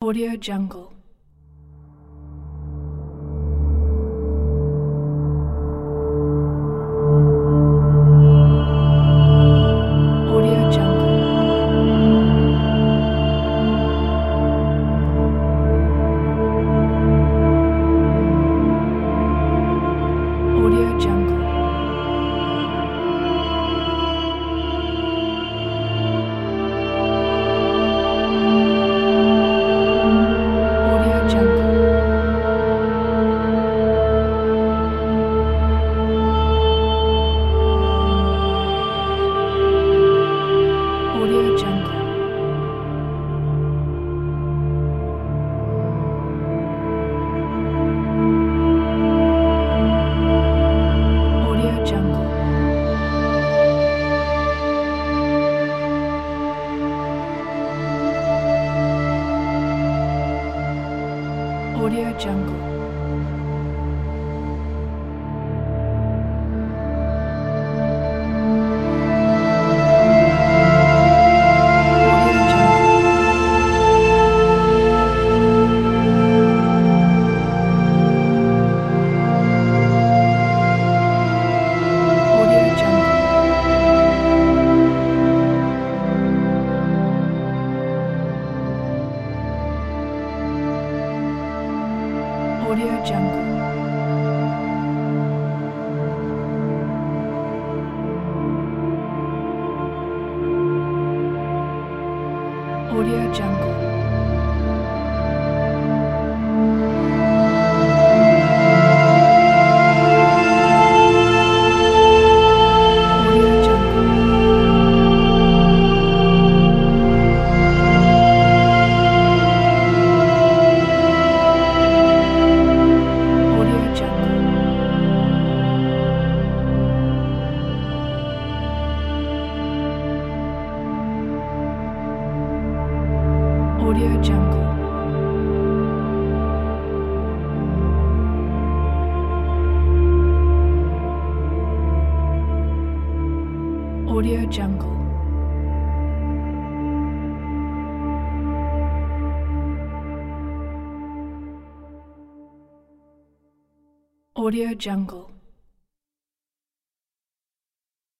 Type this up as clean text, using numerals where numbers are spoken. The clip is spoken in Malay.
Audio Jungle. Audio Jungle. Audio Jungle. Audio Jungle. Audio Jungle. Audio Jungle. Audio Jungle. Audio Jungle. Audio Jungle. Audio Jungle. Audio Jungle. Audio Jungle. Audio Jungle. Audio Jungle.